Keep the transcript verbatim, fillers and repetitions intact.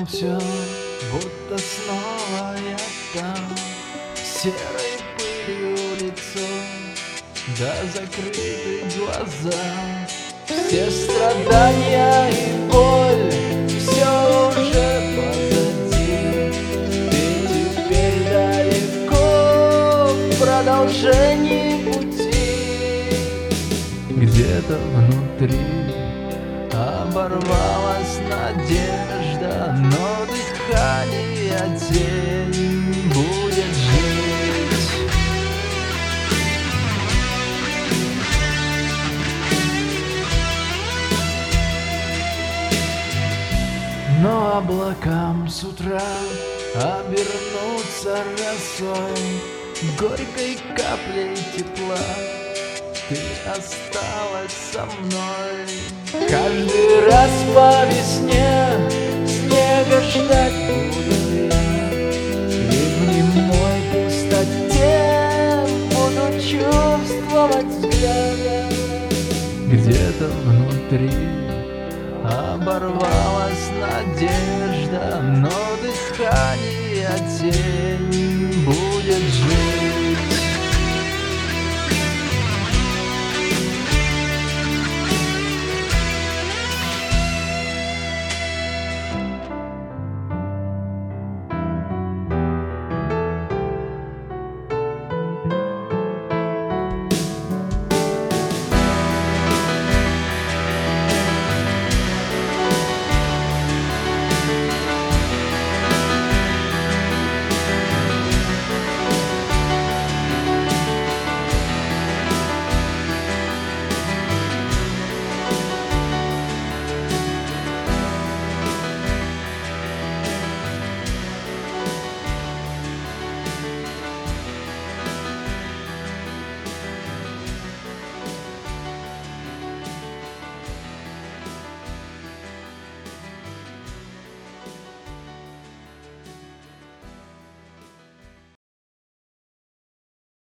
там все, будто снова я там, серой пылью лицо, да закрыты глаза. Все страдания и боль, все уже позади. Ты теперь далеко в продолжении пути. Где-то внутри оборвалась надежда, но дыхание тень будет жить. Но облакам с утра обернуться росой, горькой каплей тепла. Ты осталась со мной. Каждый раз по весне снега ждать буду я, и в немой пустоте буду чувствовать взгляд. Где-то внутри оборвалась надежда, но дыхание тень будет жить.